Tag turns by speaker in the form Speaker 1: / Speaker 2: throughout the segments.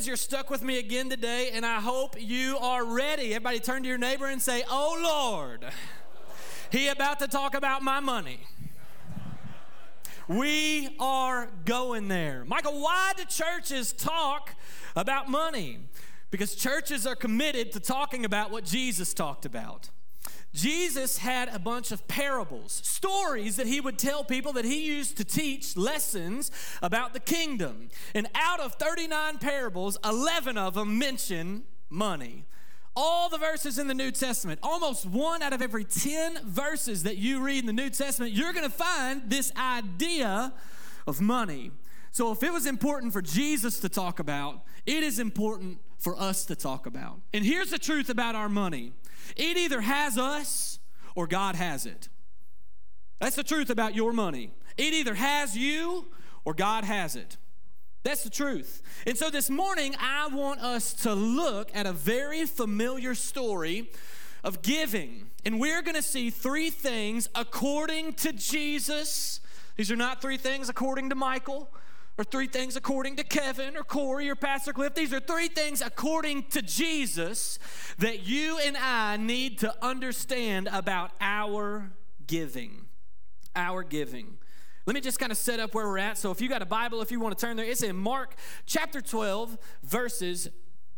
Speaker 1: you're stuck with me again today, and I hope you are ready. Everybody turn to your neighbor and say, "Oh, Lord, he about to talk about my money." We are going there. Michael, why do churches talk about money? Because churches are committed to talking about what Jesus talked about. Jesus had a bunch of parables, stories that he would tell people that he used to teach lessons about the kingdom. And out of 39 parables, 11 of them mention money. All the verses in the New Testament, almost 1 out of every 10 verses that you read in the New Testament, you're going to find this idea of money. So if it was important for Jesus to talk about, it is important for us to talk about. And here's the truth about our money. It either has us or God has it. That's the truth about your money. It either has you or God has it. That's the truth. And so this morning, I want us to look at a very familiar story of giving. And we're going to see 3 things according to Jesus. These are not 3 things according to Michael, or 3 things according to Kevin or Corey or Pastor Cliff. These are 3 things according to Jesus that you and I need to understand about our giving. Our giving. Let me just kind of set up where we're at. So if you got a Bible, if you want to turn there, it's in Mark chapter 12, verses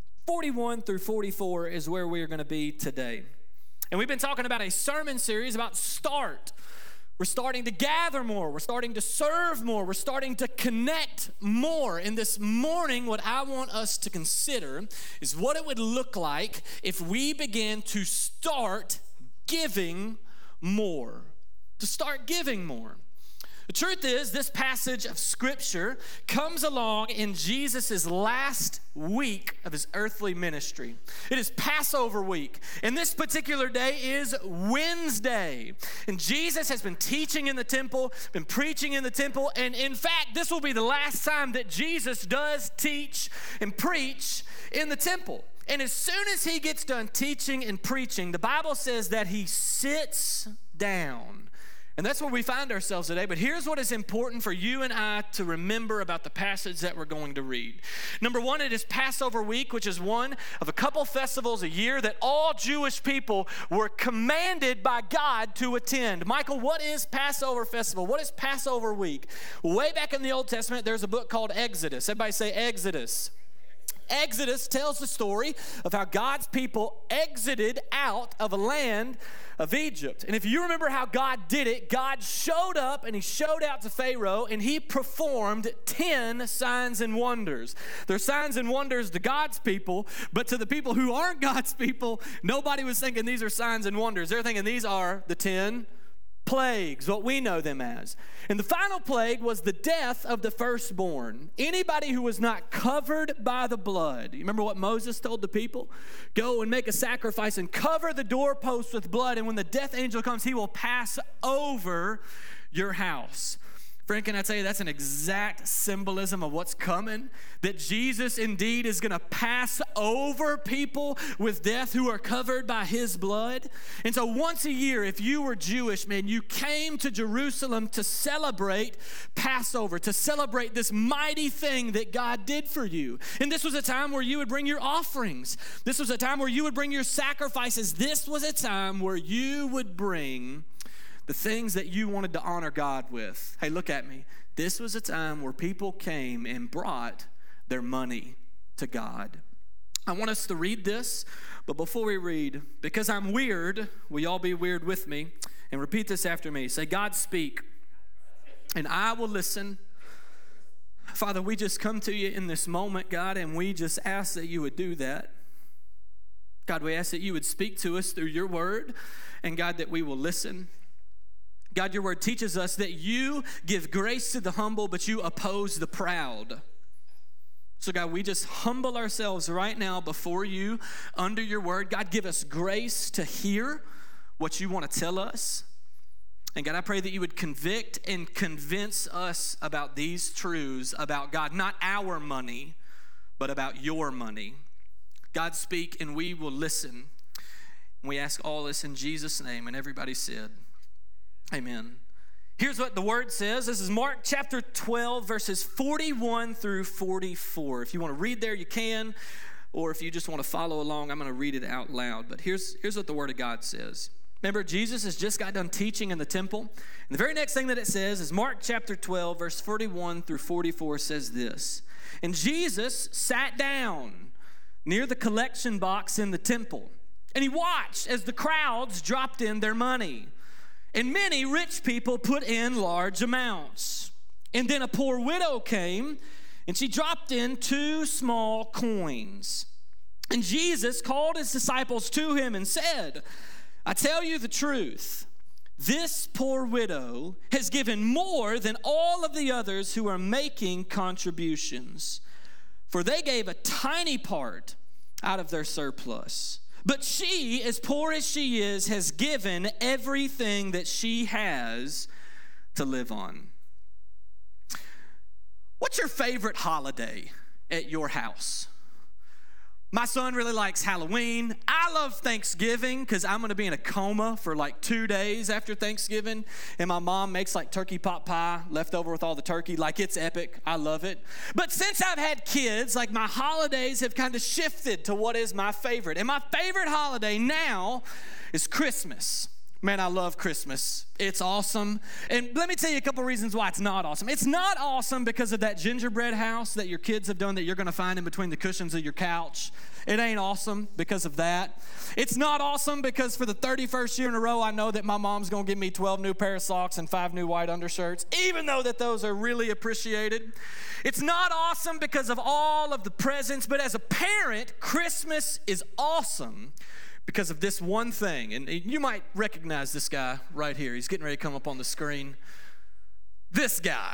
Speaker 1: 41 through 44 is where we're going to be today. And we've been talking about a sermon series about start. We're starting to gather more. We're starting to serve more. We're starting to connect more. And this morning, what I want us to consider is what it would look like if we began to start giving more. To start giving more. The truth is, this passage of Scripture comes along in Jesus' last week of his earthly ministry. It is Passover week, and this particular day is Wednesday. And Jesus has been teaching in the temple, been preaching in the temple, and in fact, this will be the last time that Jesus does teach and preach in the temple. And as soon as he gets done teaching and preaching, the Bible says that he sits down. And that's where we find ourselves today. But here's what is important for you and I to remember about the passage that we're going to read. Number 1, it is Passover week, which is one of a couple festivals a year that all Jewish people were commanded by God to attend. Michael, what is Passover festival? What is Passover week? Way back in the Old Testament, there's a book called Exodus. Everybody say Exodus. Exodus tells the story of how God's people exited out of a land of Egypt. And if you remember how God did it, God showed up and he showed out to Pharaoh and he performed 10 signs and wonders. They're signs and wonders to God's people, but to the people who aren't God's people, nobody was thinking these are signs and wonders. They're thinking these are the 10 plagues, what we know them as. And the final plague was the death of the firstborn. Anybody who was not covered by the blood. You remember what Moses told the people? Go and make a sacrifice and cover the doorposts with blood, and when the death angel comes, he will pass over your house. Friend, can I tell you that's an exact symbolism of what's coming? That Jesus indeed is going to pass over people with death who are covered by his blood. And so once a year, if you were Jewish, man, you came to Jerusalem to celebrate Passover, to celebrate this mighty thing that God did for you. And this was a time where you would bring your offerings. This was a time where you would bring your sacrifices. This was a time where you would bring the things that you wanted to honor God with. Hey, look at me. This was a time where people came and brought their money to God. I want us to read this, but before we read, because I'm weird, will y'all be weird with me? And repeat this after me. Say, God, speak, and I will listen. Father, we just come to you in this moment, God, and we just ask that you would do that. God, we ask that you would speak to us through your word, and God, that we will listen. God, your word teaches us that you give grace to the humble, but you oppose the proud. So God, we just humble ourselves right now before you under your word. God, give us grace to hear what you want to tell us. And God, I pray that you would convict and convince us about these truths about God, not our money, but about your money. God, speak and we will listen. And we ask all this in Jesus' name, and everybody said, amen. Here's what the word says. This is Mark chapter 12, verses 41 through 44. If you want to read there, you can. Or if you just want to follow along, I'm going to read it out loud. But here's what the word of God says. Remember, Jesus has just got done teaching in the temple. And the very next thing that it says is Mark chapter 12, verse 41 through 44 says this. And Jesus sat down near the collection box in the temple. And he watched as the crowds dropped in their money. And many rich people put in large amounts. And then a poor widow came, and she dropped in 2 small coins. And Jesus called his disciples to him and said, I tell you the truth, this poor widow has given more than all of the others who are making contributions. For they gave a tiny part out of their surplus. But she, as poor as she is, has given everything that she has to live on. What's your favorite holiday at your house? My son really likes Halloween. I love Thanksgiving because I'm going to be in a coma for like 2 days after Thanksgiving. And my mom makes like turkey pot pie left over with all the turkey. Like, it's epic. I love it. But since I've had kids, like, my holidays have kind of shifted to what is my favorite. And my favorite holiday now is Christmas. Man, I love Christmas. It's awesome. And let me tell you a couple reasons why it's not awesome. It's not awesome because of that gingerbread house that your kids have done that you're going to find in between the cushions of your couch. It ain't awesome because of that. It's not awesome because for the 31st year in a row, I know that my mom's going to give me 12 new pair of socks and 5 new white undershirts, even though that those are really appreciated. It's not awesome because of all of the presents, but as a parent, Christmas is awesome because of this one thing. And you might recognize this guy right here. He's getting ready to come up on the screen. This guy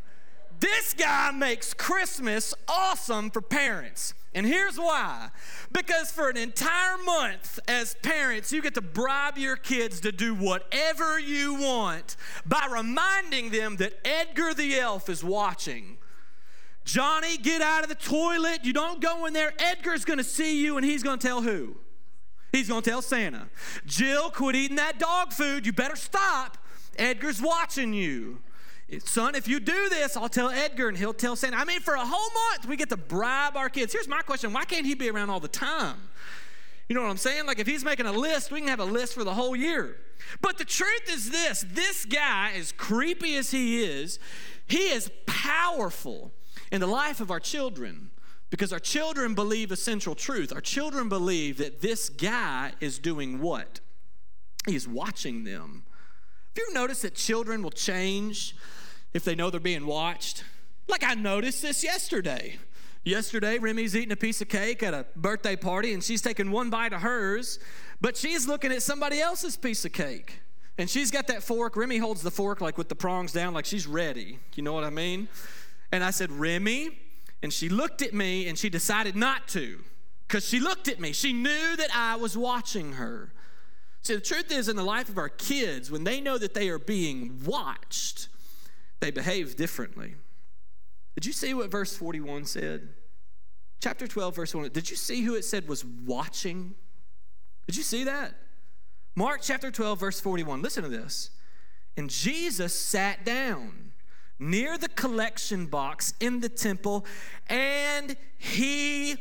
Speaker 1: makes Christmas awesome for parents. And here's why. Because for an entire month, as parents, you get to bribe your kids to do whatever you want by reminding them that Edgar the elf is watching. Johnny, get out of the toilet. You don't go in there. Edgar's going to see you, and he's going to tell who? He's going to tell Santa. Jill, quit eating that dog food. You better stop. Edgar's watching you. Son, if you do this, I'll tell Edgar, and he'll tell Santa. I mean, for a whole month, we get to bribe our kids. Here's my question. Why can't he be around all the time? You know what I'm saying? Like, if he's making a list, we can have a list for the whole year. But the truth is this guy, as creepy as he is powerful in the life of our children. Because our children believe a central truth. Our children believe that this guy is doing what? He's watching them. Have you ever noticed that children will change if they know they're being watched? Like, I noticed this yesterday. Yesterday, Remy's eating a piece of cake at a birthday party, and she's taking one bite of hers, but she's looking at somebody else's piece of cake. And she's got that fork. Remy holds the fork like with the prongs down, like she's ready. You know what I mean? And I said, Remy. And she looked at me, and she decided not to, because she looked at me. She knew that I was watching her. See, the truth is, in the life of our kids, when they know that they are being watched, they behave differently. Did you see what verse 41 said? Chapter 12, verse 1. Did you see who it said was watching? Did you see that? Mark chapter 12, verse 41. Listen to this. And Jesus sat down near the collection box in the temple, and he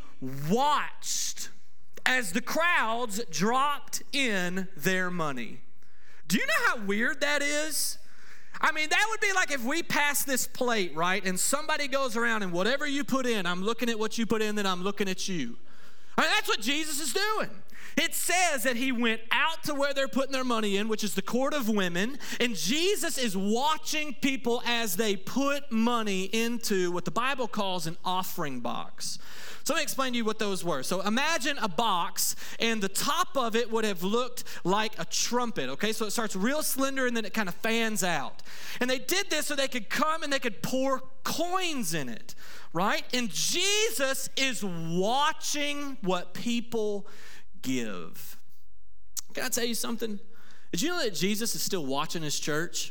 Speaker 1: watched as the crowds dropped in their money. Do you know how weird that is? I mean, that would be like if we pass this plate, right, and somebody goes around and whatever you put in, I'm looking at what you put in, then I'm looking at you. I mean, that's what Jesus is doing. It says that he went out to where they're putting their money in, which is the court of women, and Jesus is watching people as they put money into what the Bible calls an offering box. So let me explain to you what those were. So imagine a box, and the top of it would have looked like a trumpet, okay? So it starts real slender, and then it kind of fans out. And they did this so they could come and they could pour coins in it, right? And Jesus is watching what people give. Can I tell you something? Did you know that Jesus is still watching his church?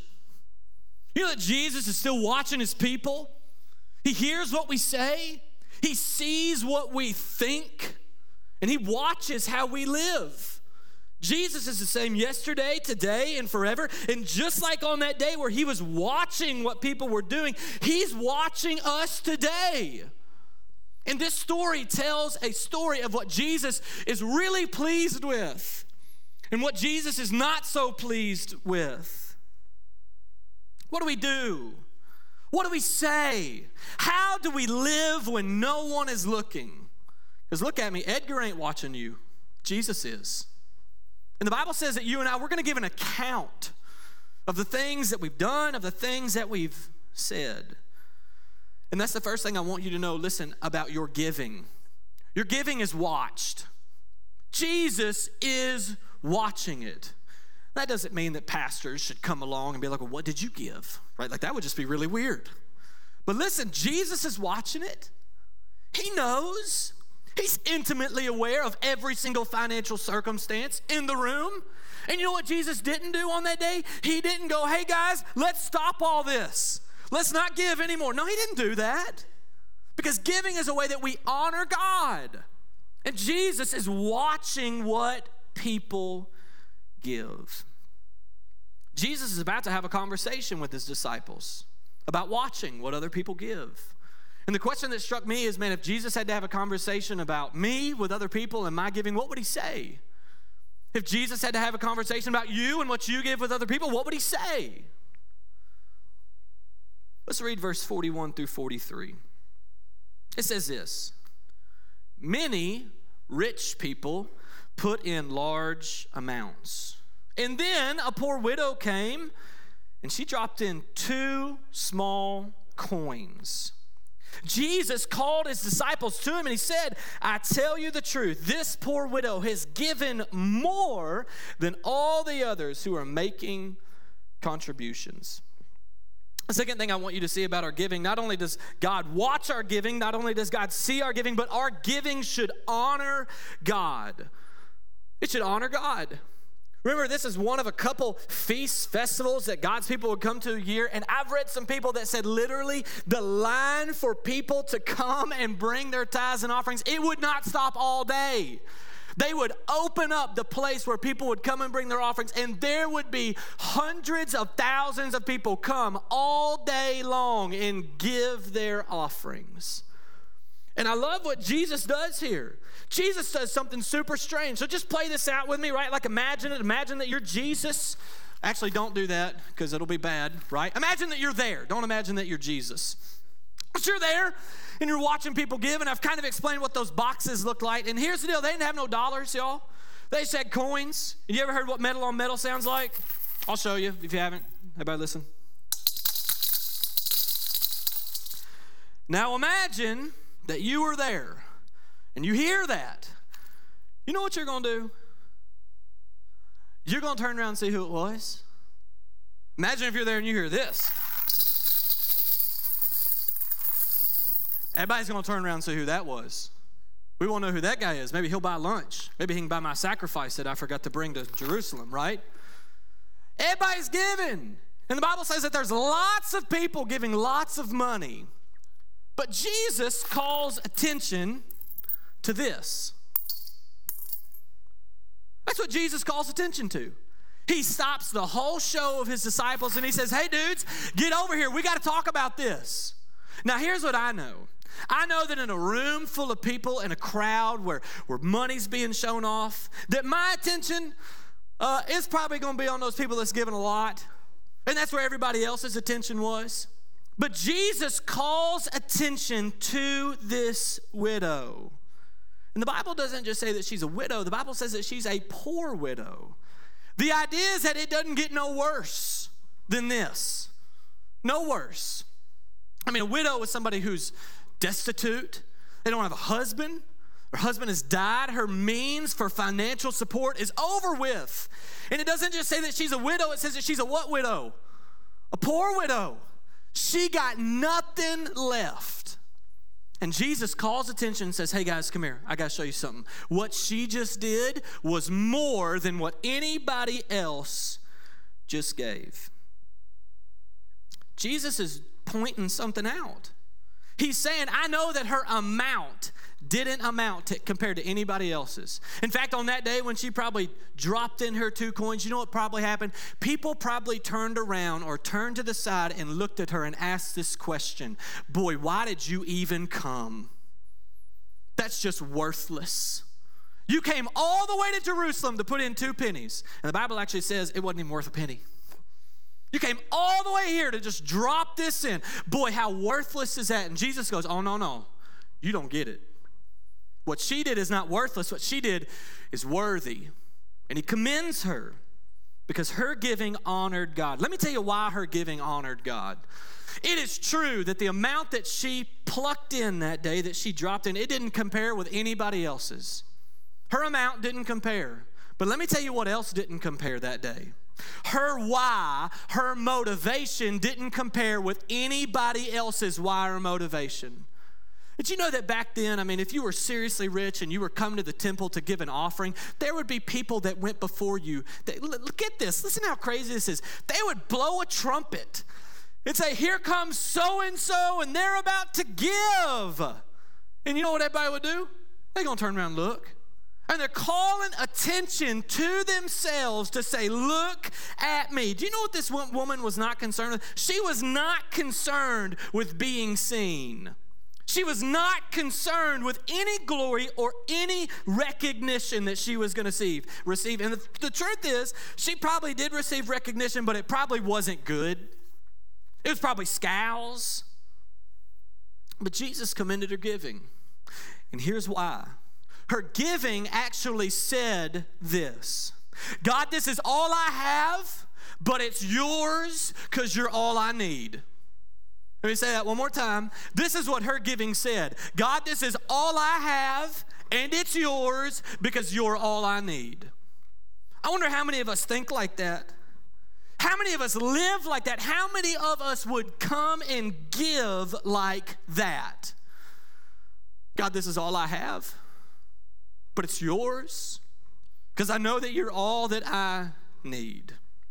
Speaker 1: You know that Jesus is still watching his people? He hears what we say. He sees what we think. And he watches how we live. Jesus is the same yesterday, today, and forever. And just like on that day where he was watching what people were doing, he's watching us today. And this story tells a story of what Jesus is really pleased with and what Jesus is not so pleased with. What do we do? What do we say? How do we live when no one is looking? Because look at me, Edgar ain't watching you. Jesus is. And the Bible says that you and I, we're going to give an account of the things that we've done, of the things that we've said. And that's the first thing I want you to know, listen, about your giving. Your giving is watched. Jesus is watching it. That doesn't mean that pastors should come along and be like, well, what did you give? Right? Like that would just be really weird. But listen, Jesus is watching it. He knows. He's intimately aware of every single financial circumstance in the room. And you know what Jesus didn't do on that day? He didn't go, hey guys, let's stop all this. Let's not give anymore. No, he didn't do that. Because giving is a way that we honor God. And Jesus is watching what people give. Jesus is about to have a conversation with his disciples about watching what other people give. And the question that struck me is, man, if Jesus had to have a conversation about me with other people and my giving, what would he say? If Jesus had to have a conversation about you and what you give with other people, what would he say? Let's read verse 41 through 43. It says this: many rich people put in large amounts. And then a poor widow came, and she dropped in 2 small coins. Jesus called his disciples to him, and he said, I tell you the truth, this poor widow has given more than all the others who are making contributions. The second thing I want you to see about our giving, not only does God watch our giving, not only does God see our giving, but our giving should honor God. It should honor God. Remember, this is one of a couple feasts, festivals that God's people would come to a year. And I've read some people that said literally the line for people to come and bring their tithes and offerings, it would not stop all day. They would open up the place where people would come and bring their offerings, and there would be hundreds of thousands of people come all day long and give their offerings. And I love what Jesus does here. Jesus does something super strange. So just play this out with me, right? Like imagine it. Imagine that you're Jesus. Actually, don't do that because it'll be bad, right? Imagine that you're there. Don't imagine that you're Jesus. But you're there and you're watching people give, and I've kind of explained what those boxes look like. And here's the deal. They didn't have no dollars, y'all. They just had coins. And you ever heard what metal on metal sounds like? I'll show you if you haven't. Everybody listen. Now imagine that you were there and you hear that. You know what you're going to do? You're going to turn around and see who it was. Imagine if you're there and you hear this. Everybody's going to turn around and see who that was. We won't know who that guy is. Maybe he'll buy lunch. Maybe he can buy my sacrifice that I forgot to bring to Jerusalem, right? Everybody's giving. And the Bible says that there's lots of people giving lots of money. But Jesus calls attention to this. That's what Jesus calls attention to. He stops the whole show of his disciples and he says, hey dudes, get over here. We got to talk about this. Now here's what I know. I know that in a room full of people, in a crowd where money's being shown off, that my attention is probably going to be on those people that's giving a lot. And that's where everybody else's attention was. But Jesus calls attention to this widow. And the Bible doesn't just say that she's a widow. The Bible says that she's a poor widow. The idea is that it doesn't get no worse than this. No worse. I mean, a widow is somebody who's destitute. They don't have a husband. Her husband has died. Her means for financial support is over with. And it doesn't just say that she's a widow. It says that she's a what widow? A poor widow. She got nothing left. And Jesus calls attention and says, hey guys, come here. I got to show you something. What she just did was more than what anybody else just gave. Jesus is pointing something out. He's saying, I know that her amount didn't amount to, compared to anybody else's. In fact, on that day when she probably dropped in her 2 coins, you know what probably happened? People probably turned around or turned to the side and looked at her and asked this question, boy, why did you even come? That's just worthless. You came all the way to Jerusalem to put in 2 pennies. And the Bible actually says it wasn't even worth a penny. You came all the way here to just drop this in. Boy, how worthless is that? And Jesus goes, oh, no, you don't get it. What she did is not worthless. What she did is worthy. And he commends her because her giving honored God. Let me tell you why her giving honored God. It is true that the amount that she plucked in that day, that she dropped in, it didn't compare with anybody else's. Her amount didn't compare. But let me tell you what else didn't compare that day. Her why, her motivation didn't compare with anybody else's why or motivation. Did you know that back then, I mean, if you were seriously rich and you were coming to the temple to give an offering, there would be people that went before you. Look at this. Listen how crazy this is. They would blow a trumpet and say, here comes so-and-so, and they're about to give. And you know what everybody would do? They're going to turn around and look. And they're calling attention to themselves to say, look at me. Do you know what this woman was not concerned with? She was not concerned with being seen. She was not concerned with any glory or any recognition that she was going to receive. And the truth is, she probably did receive recognition, but it probably wasn't good. It was probably scowls. But Jesus commended her giving. And here's why. Her giving actually said this: God, this is all I have, but it's yours because you're all I need. Let me say that one more time. This is what her giving said. God, this is all I have, and it's yours because you're all I need. I wonder how many of us think like that. How many of us live like that? How many of us would come and give like that? God, this is all I have, but it's yours because I know that you're all that I need.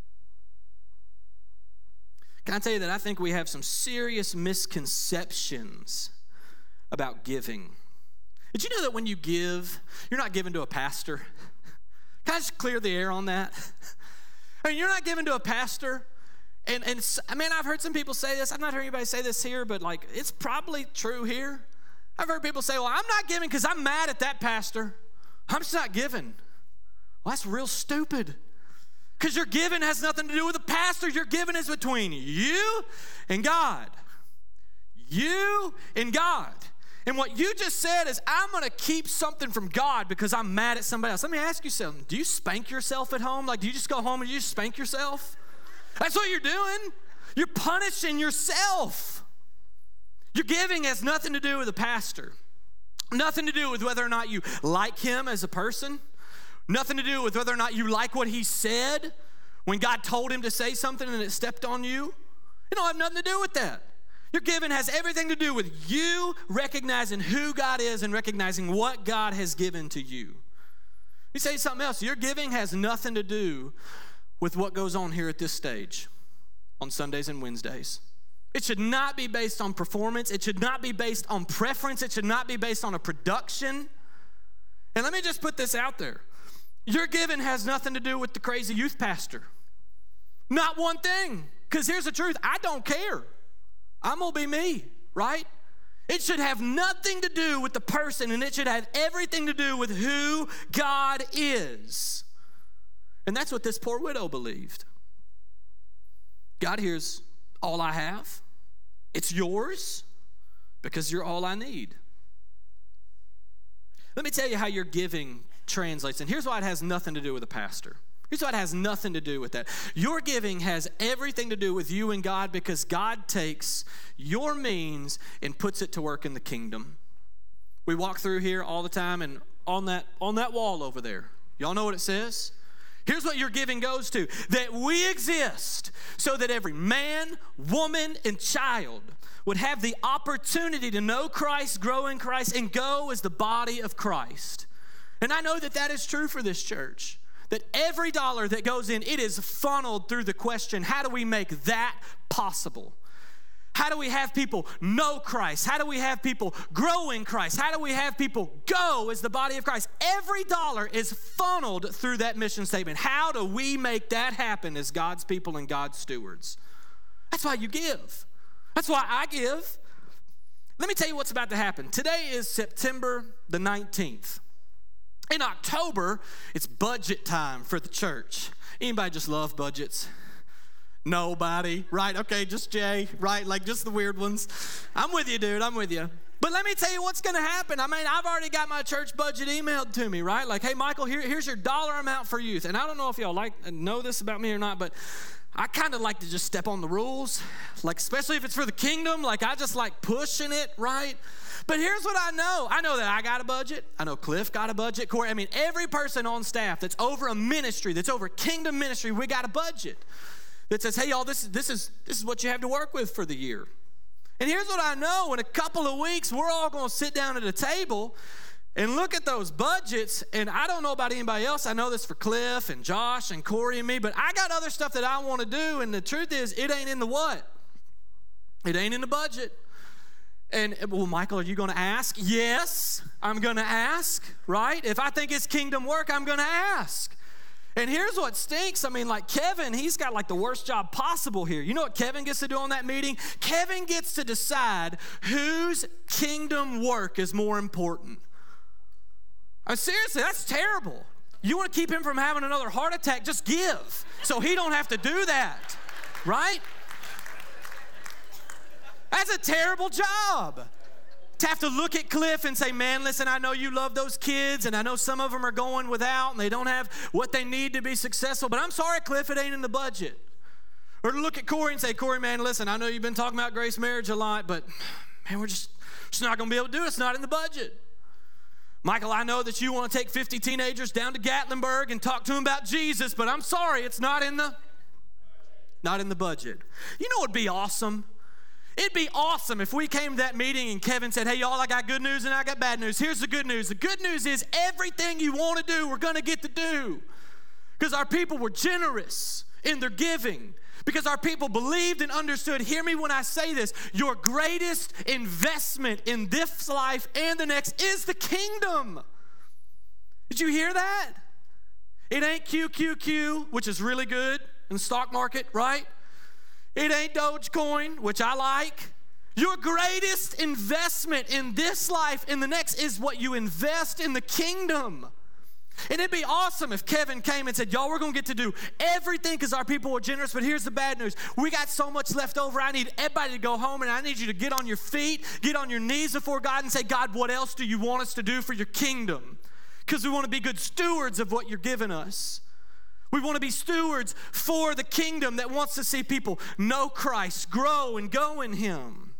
Speaker 1: Can I tell you that I think we have some serious misconceptions about giving? Did you know that when you give, you're not giving to a pastor? Can I just clear the air on that? I mean, you're not giving to a pastor. And I mean, I've heard some people say this. I've not heard anybody say this here, but like, it's probably true here. I've heard people say, well, I'm not giving because I'm mad at that pastor. I'm just not giving. Well, that's real stupid. Because your giving has nothing to do with the pastor. Your giving is between you and God. You and God. And what you just said is, I'm going to keep something from God because I'm mad at somebody else. Let me ask you something. Do you spank yourself at home? Like, do you just go home and you just spank yourself? That's what you're doing. You're punishing yourself. Your giving has nothing to do with the pastor. Nothing to do with whether or not you like him as a person. Nothing to do with whether or not you like what he said when God told him to say something and it stepped on you. It don't have nothing to do with that. Your giving has everything to do with you recognizing who God is and recognizing what God has given to you. Let me say something else. Your giving has nothing to do with what goes on here at this stage on Sundays and Wednesdays. It should not be based on performance. It should not be based on preference. It should not be based on a production. And let me just put this out there. Your giving has nothing to do with the crazy youth pastor. Not one thing. Because here's the truth. I don't care. I'm going to be me, right? It should have nothing to do with the person, and it should have everything to do with who God is. And that's what this poor widow believed. God, here's all I have. It's yours because you're all I need. Let me tell you how your giving translates. And here's why it has nothing to do with a pastor. Here's why it has nothing to do with that. Your giving has everything to do with you and God because God takes your means and puts it to work in the kingdom. We walk through here all the time, and on that wall over there, y'all know what it says? Here's what your giving goes to. That we exist so that every man, woman, and child would have the opportunity to know Christ, grow in Christ, and go as the body of Christ. And I know that that is true for this church. That every dollar that goes in, it is funneled through the question, how do we make that possible? How do we have people know Christ? How do we have people grow in Christ? How do we have people go as the body of Christ? Every dollar is funneled through that mission statement. How do we make that happen as God's people and God's stewards? That's why you give. That's why I give. Let me tell you what's about to happen. Today is September the 19th. In October, it's budget time for the church. Anybody just love budgets? Nobody, right? Okay, just Jay, right? Like just the weird ones. I'm with you, dude. I'm with you. But let me tell you what's going to happen. I mean, I've already got my church budget emailed to me, right? Like, hey, Michael, here's your dollar amount for youth. And I don't know if y'all know this about me or not, but I kind of like to just step on the rules, like especially if it's for the kingdom. Like I just like pushing it, right? But here's what I know. I know that I got a budget. I know Cliff got a budget. Corey, I mean, every person on staff that's over a ministry, that's over kingdom ministry, we got a budget that says, hey, y'all, this is what you have to work with for the year. And here's what I know. In a couple of weeks, we're all going to sit down at a table and look at those budgets. And I don't know about anybody else. I know this for Cliff and Josh and Corey and me, but I got other stuff that I want to do. And the truth is, it ain't in the what? It ain't in the budget. And, well, Michael, are you going to ask? Yes, I'm going to ask, right? If I think it's kingdom work, I'm going to ask. And here's what stinks. I mean, like Kevin, he's got like the worst job possible here. You know what Kevin gets to do on that meeting? Kevin gets to decide whose kingdom work is more important. I mean, seriously, that's terrible. You want to keep him from having another heart attack, just give so he don't have to do that, right? That's a terrible job. To have to look at Cliff and say, man, listen, I know you love those kids, and I know some of them are going without, and they don't have what they need to be successful, but I'm sorry, Cliff, it ain't in the budget. Or to look at Corey and say, Corey, man, listen, I know you've been talking about Grace Marriage a lot, but, man, we're just not going to be able to do it. It's not in the budget. Michael, I know that you want to take 50 teenagers down to Gatlinburg and talk to them about Jesus, but I'm sorry, it's not in the budget. You know what would be awesome? It'd be awesome if we came to that meeting and Kevin said, hey, y'all, I got good news and I got bad news. Here's the good news. The good news is everything you want to do, we're going to get to do. Because our people were generous in their giving. Because our people believed and understood. Hear me when I say this. Your greatest investment in this life and the next is the kingdom. Did you hear that? It ain't QQQ, which is really good in the stock market, right? It ain't Dogecoin, which I like. Your greatest investment in this life and the next is what you invest in the kingdom. And it'd be awesome if Kevin came and said, y'all, we're going to get to do everything because our people were generous, but here's the bad news. We got so much left over. I need everybody to go home, and I need you to get on your feet, get on your knees before God and say, God, what else do you want us to do for your kingdom? Because we want to be good stewards of what you're giving us. We want to be stewards for the kingdom that wants to see people know Christ, grow, and go in Him.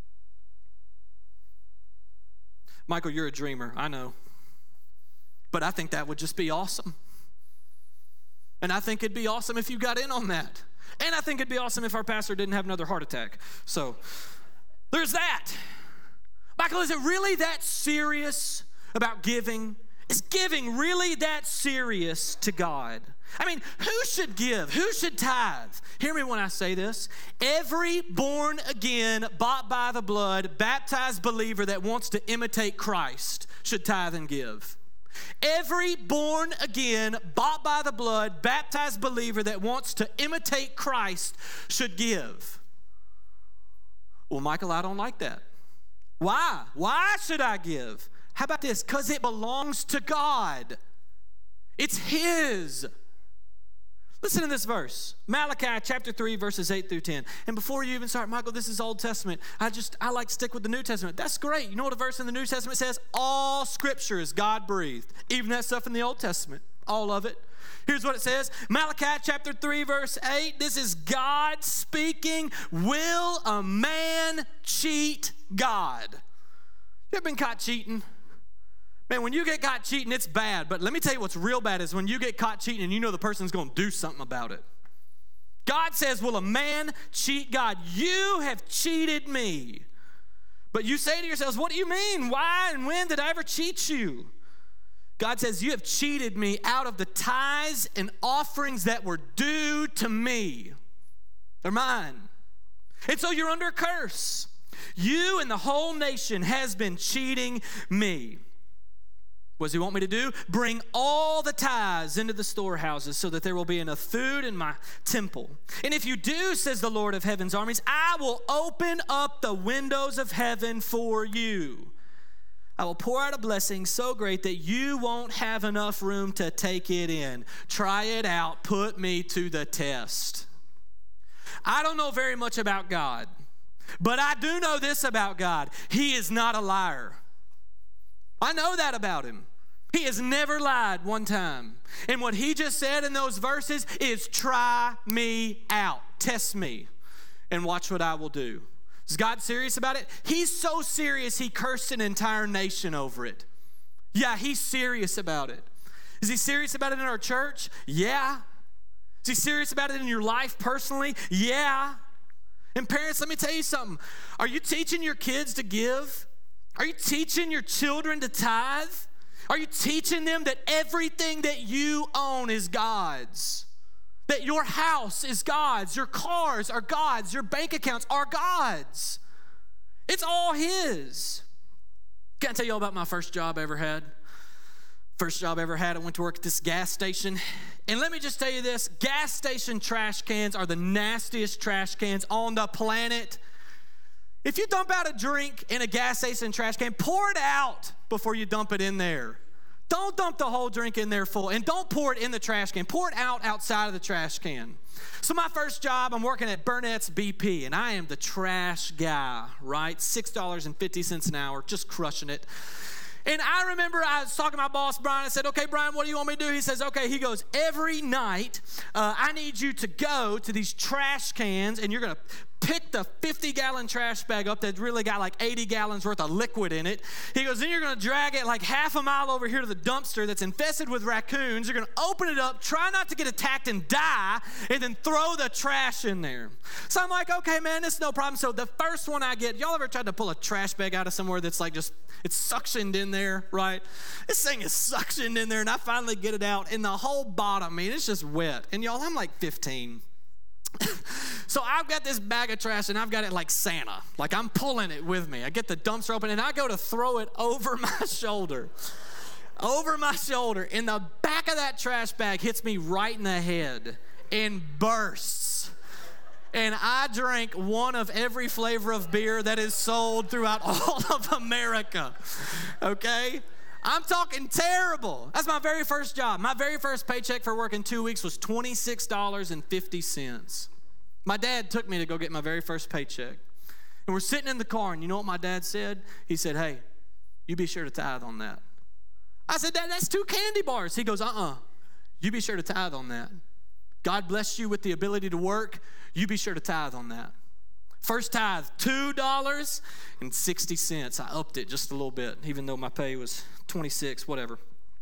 Speaker 1: Michael, you're a dreamer, I know. But I think that would just be awesome. And I think it'd be awesome if you got in on that. And I think it'd be awesome if our pastor didn't have another heart attack. So there's that. Michael, is it really that serious about giving? Is giving really that serious to God? I mean, who should give? Who should tithe? Hear me when I say this. Every born again, bought by the blood, baptized believer that wants to imitate Christ should tithe and give. Every born again, bought by the blood, baptized believer that wants to imitate Christ should give. Well, Michael, I don't like that. Why? Why should I give? How about this? Because it belongs to God. It's His. Listen to this verse, Malachi chapter 3, verses 8 through 10. And before you even start, Michael, this is Old Testament. I like to stick with the New Testament. That's great. You know what a verse in the New Testament says? All Scripture is God-breathed. Even that stuff in the Old Testament, all of it. Here's what it says, Malachi chapter 3, verse 8. This is God speaking. Will a man cheat God? You ever been caught cheating? Man, when you get caught cheating, it's bad. But let me tell you what's real bad is when you get caught cheating and you know the person's going to do something about it. God says, will a man cheat God? You have cheated me. But you say to yourselves, what do you mean? Why and when did I ever cheat you? God says, you have cheated me out of the tithes and offerings that were due to me. They're mine. And so you're under a curse. You and the whole nation has been cheating me. What does he want me to do? Bring all the tithes into the storehouses so that there will be enough food in my temple. And if you do, says the Lord of heaven's armies, I will open up the windows of heaven for you. I will pour out a blessing so great that you won't have enough room to take it in. Try it out. Put me to the test. I don't know very much about God, but I do know this about God. He is not a liar. I know that about him. He has never lied one time. And what he just said in those verses is, try me out. Test me and watch what I will do. Is God serious about it? He's so serious he cursed an entire nation over it. Yeah, he's serious about it. Is he serious about it in our church? Yeah. Is he serious about it in your life personally? Yeah. And parents, let me tell you something. Are you teaching your kids to give? Are you teaching your children to tithe? Are you teaching them that everything that you own is God's? That your house is God's, your cars are God's, your bank accounts are God's. It's all His. Can I tell you all about my first job I ever had? First job I ever had, I went to work at this gas station. And let me just tell you this, gas station trash cans are the nastiest trash cans on the planet. If you dump out a drink in a gas station trash can, pour it out before you dump it in there. Don't dump the whole drink in there full, and don't pour it in the trash can. Pour it out outside of the trash can. So my first job, I'm working at Burnett's BP, and I am the trash guy, right? $6.50 an hour, just crushing it. And I remember I was talking to my boss, Brian. I said, okay, Brian, what do you want me to do? He says, okay. He goes, every night, I need you to go to these trash cans, and you're going to pick the 50-gallon trash bag up that's really got like 80 gallons worth of liquid in it. He goes, then you're going to drag it like half a mile over here to the dumpster that's infested with raccoons. You're going to open it up, try not to get attacked and die, and then throw the trash in there. So I'm like, okay, man, this is no problem. So the first one I get, y'all ever tried to pull a trash bag out of somewhere that's like just, it's suctioned in there, right? This thing is suctioned in there, and I finally get it out, and the whole bottom, I mean, it's just wet. And y'all, I'm like 15. So I've got this bag of trash, and I've got it like Santa. Like I'm pulling it with me. I get the dumpster open, and I go to throw it over my shoulder. Over my shoulder. And the back of that trash bag hits me right in the head and bursts. And I drank one of every flavor of beer that is sold throughout all of America. Okay? I'm talking terrible. That's my very first job. My very first paycheck for working 2 weeks was $26.50. My dad took me to go get my very first paycheck. And we're sitting in the car, and you know what my dad said? He said, hey, you be sure to tithe on that. I said, Dad, that's 2 candy bars. He goes, you be sure to tithe on that. God bless you with the ability to work. You be sure to tithe on that. First tithe, $2.60. I upped it just a little bit, even though my pay was $26, whatever.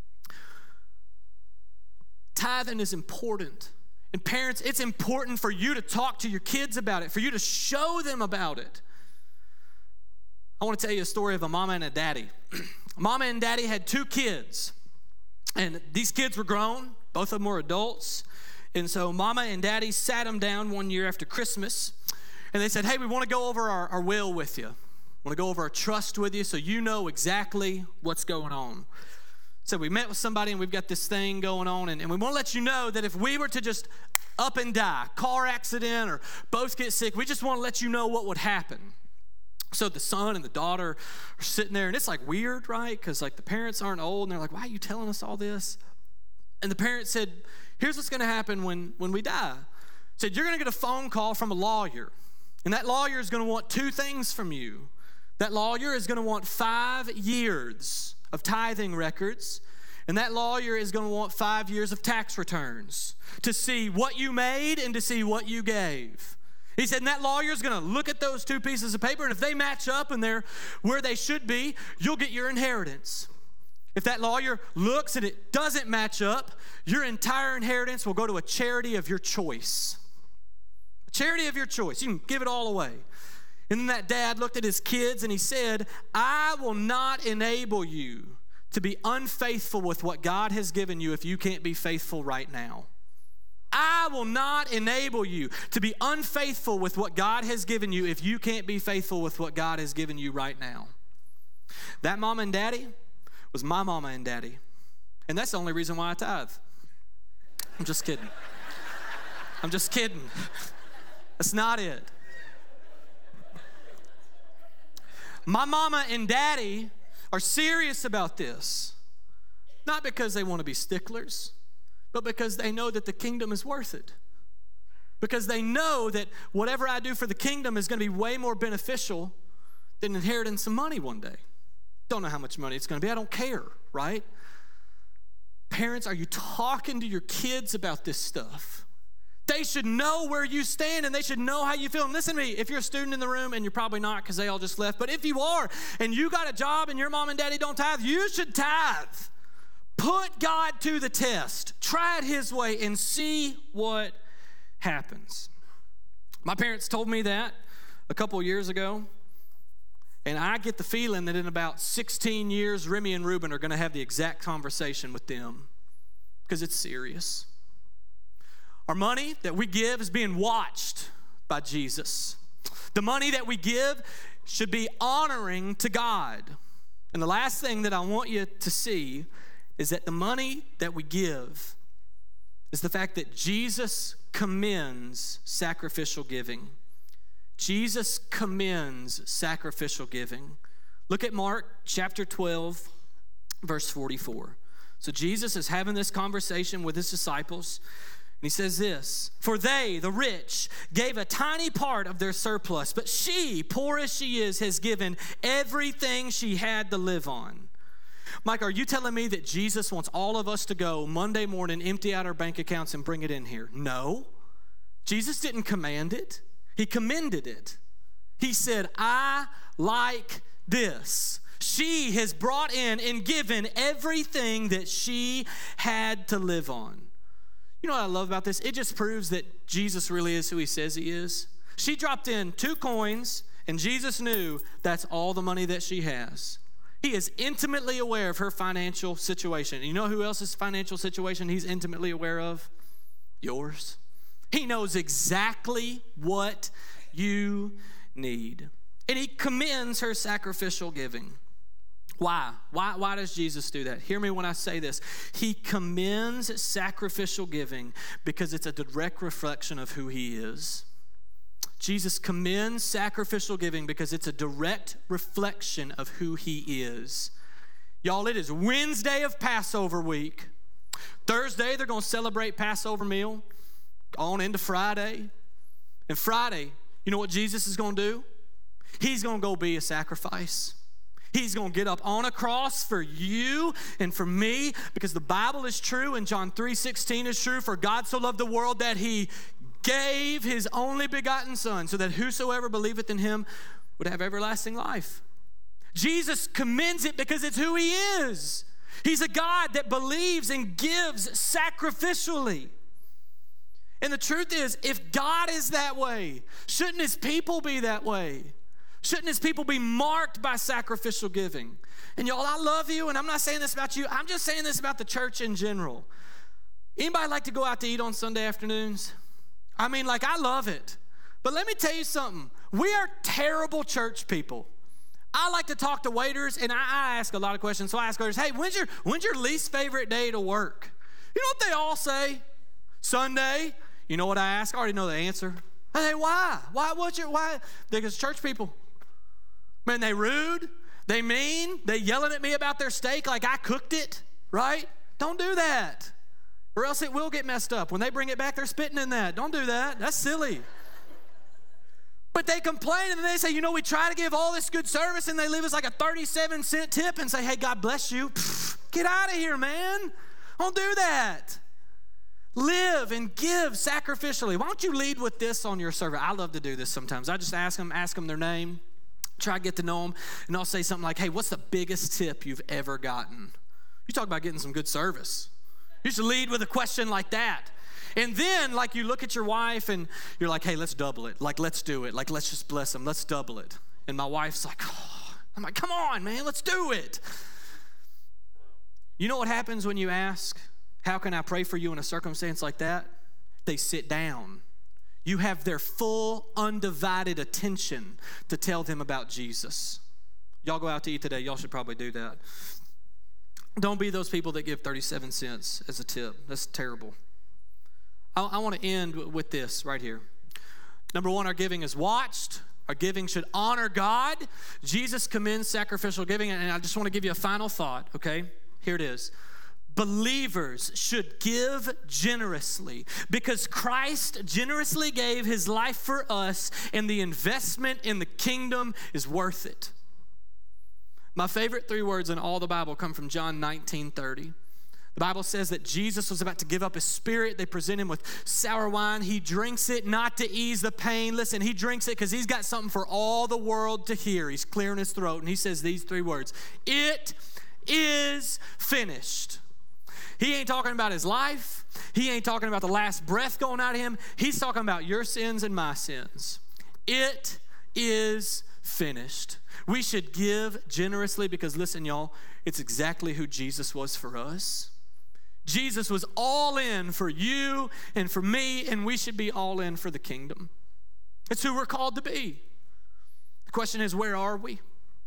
Speaker 1: Tithing is important. And parents, it's important for you to talk to your kids about it, for you to show them about it. I want to tell you a story of a mama and a daddy. Mama and daddy had 2 kids. And these kids were grown. Both of them were adults. And so mama and daddy sat them down one year after Christmas. And they said, hey, we want to go over our will with you. We want to go over our trust with you so you know exactly what's going on. So we met with somebody, and we've got this thing going on, and we want to let you know that if we were to just up and die, car accident, or both get sick, we just want to let you know what would happen. So the son and the daughter are sitting there, and it's like weird, right? Because like the parents aren't old, and they're like, why are you telling us all this? And the parents said, here's what's going to happen when we die. Said, you're going to get a phone call from a lawyer, and that lawyer is going to want 2 things from you. That lawyer is going to want 5 years of tithing records, and that lawyer is going to want 5 years of tax returns to see what you made and to see what you gave. He said, and that lawyer is going to look at those 2 pieces of paper, and if they match up and they're where they should be, you'll get your inheritance. If that lawyer looks and it doesn't match up, your entire inheritance will go to a charity of your choice. A charity of your choice. You can give it all away. And then that dad looked at his kids and he said, I will not enable you to be unfaithful with what God has given you if you can't be faithful right now. I I will not enable you to be unfaithful with what God has given you if you can't be faithful with what God has given you right now. That mama and daddy was my mama and daddy. And that's the only reason why I tithe. I'm just kidding. I'm just kidding. That's not it. My mama and daddy are serious about this. Not because they want to be sticklers, but because they know that the kingdom is worth it. Because they know that whatever I do for the kingdom is going to be way more beneficial than inheriting some money one day. Don't know how much money it's going to be. I don't care, right? Parents, are you talking to your kids about this stuff? They should know where you stand and they should know how you feel. And listen to me, if you're a student in the room, and you're probably not because they all just left, but if you are and you got a job and your mom and daddy don't tithe, you should tithe. Put God to the test. Try it His way and see what happens. My parents told me that a couple years ago, and I get the feeling that in about 16 years, Remy and Reuben are going to have the exact conversation with them because it's serious. Our money that we give is being watched by Jesus. The money that we give should be honoring to God. And the last thing that I want you to see is that the money that we give is the fact that Jesus commends sacrificial giving. Jesus commends sacrificial giving. Look at Mark chapter 12, verse 44. So Jesus is having this conversation with his disciples. And he says this, "For they, the rich, gave a tiny part of their surplus, but she, poor as she is, has given everything she had to live on." Mike, are you telling me that Jesus wants all of us to go Monday morning, empty out our bank accounts and bring it in here? No. Jesus didn't command it. He commended it. He said, I like this. She has brought in and given everything that she had to live on. You know what I love about this? It just proves that Jesus really is who he says he is. She dropped in 2 coins, and Jesus knew that's all the money that she has. He is intimately aware of her financial situation. You know who else's financial situation he's intimately aware of? Yours. He knows exactly what you need. And he commends her sacrificial giving. Why? Why does Jesus do that? Hear me when I say this. He commends sacrificial giving because it's a direct reflection of who he is. Jesus commends sacrificial giving because it's a direct reflection of who he is. Y'all, it is Wednesday of Passover week. Thursday, they're going to celebrate Passover meal on into Friday. And Friday, you know what Jesus is going to do? He's going to go be a sacrifice. He's going to get up on a cross for you and for me because the Bible is true and John 3:16 is true. For God so loved the world that he gave his only begotten Son so that whosoever believeth in him would have everlasting life. Jesus commends it because it's who he is. He's a God that believes and gives sacrificially. And the truth is, if God is that way, shouldn't his people be that way? Shouldn't his people be marked by sacrificial giving? And y'all, I love you, and I'm not saying this about you. I'm just saying this about the church in general. Anybody like to go out to eat on Sunday afternoons? I mean, like, I love it. But let me tell you something. We are terrible church people. I like to talk to waiters, and I ask a lot of questions. So I ask waiters, hey, when's your least favorite day to work? You know what they all say? Sunday. You know what I ask? I already know the answer. I say, why? Why? Because church people. Man, they rude, they mean, they yelling at me about their steak like I cooked it, right? Don't do that, or else it will get messed up. When they bring it back, they're spitting in that. Don't do that. That's silly. But they complain and then they say, you know, we try to give all this good service and they leave us like a 37-cent tip and say, hey, God bless you. Pfft, get out of here, man. Don't do that. Live and give sacrificially. Why don't you lead with this on your server? I love to do this sometimes. I just ask them their name. Try to get to know them, and I'll say something like, hey, what's the biggest tip you've ever gotten? You talk about getting some good service. You should lead with a question like that. And then, like, you look at your wife, and you're like, hey, let's double it. Like, let's do it. Like, let's just bless them. Let's double it. And my wife's like, oh. I'm like, come on, man, let's do it. You know what happens when you ask, how can I pray for you in a circumstance like that? they sit down. You have their full, undivided attention to tell them about Jesus. Y'all go out to eat today. Y'all should probably do that. Don't be those people that give 37 cents as a tip. That's terrible. I want to end with this right here. Number one, our giving is watched. Our giving should honor God. Jesus commends sacrificial giving. And I just want to give you a final thought, okay? Here it is. Believers should give generously because Christ generously gave his life for us, and the investment in the kingdom is worth it. My favorite 3 words in all the Bible come from John 19:30. The Bible says that Jesus was about to give up his spirit. They present him with sour wine. He drinks it not to ease the pain. Listen, he drinks it because he's got something for all the world to hear. He's clearing his throat, and he says these 3 words. It is finished. He ain't talking about his life. He ain't talking about the last breath going out of him. He's talking about your sins and my sins. It is finished. We should give generously because, listen, y'all, it's exactly who Jesus was for us. Jesus was all in for you and for me, and we should be all in for the kingdom. It's who we're called to be. The question is, where are we?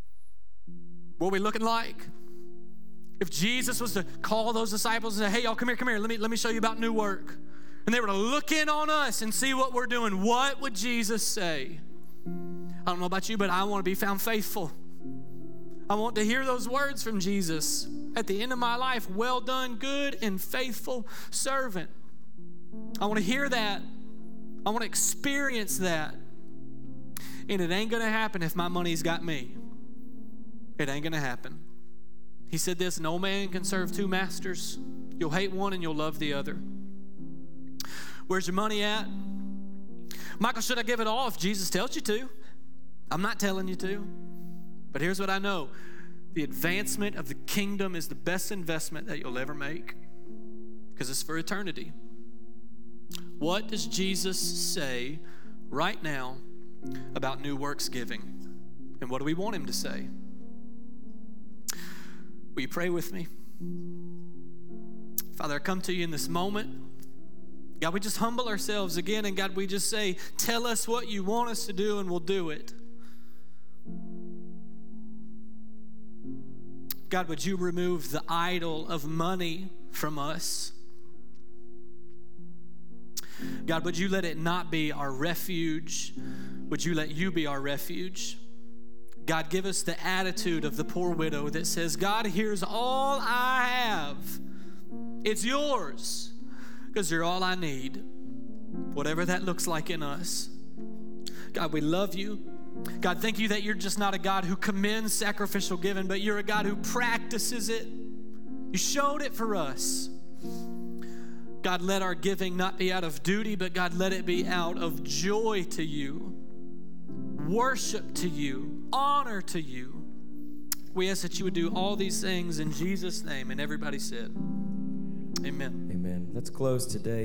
Speaker 1: What are we looking like? If Jesus was to call those disciples and say, hey, y'all, come here, let me show you about new work. And they were to look in on us and see what we're doing, what would Jesus say? I don't know about you, but I want to be found faithful. I want to hear those words from Jesus at the end of my life. Well done, good and faithful servant. I want to hear that. I want to experience that. And it ain't going to happen if my money's got me. It ain't going to happen. He said this, no man can serve 2 masters. You'll hate one and you'll love the other. Where's your money at? Michael, should I give it all if Jesus tells you to? I'm not telling you to. But here's what I know. The advancement of the kingdom is the best investment that you'll ever make because it's for eternity. What does Jesus say right now about new works giving? And what do we want him to say? Will you pray with me? Father, I come to you in this moment. God, we just humble ourselves again, and God, we just say, tell us what you want us to do, and we'll do it. God, would you remove the idol of money from us? God, would you let it not be our refuge? Would you let you be our refuge? God, give us the attitude of the poor widow that says, God, here's all I have. It's yours because you're all I need, whatever that looks like in us. God, we love you. God, thank you that you're just not a God who commends sacrificial giving, but you're a God who practices it. You showed it for us. God, let our giving not be out of duty, but God, let it be out of joy to you, worship to you, honor to you. We ask that you would do all these things in Jesus' name. And everybody said, amen.
Speaker 2: Amen. Let's close today.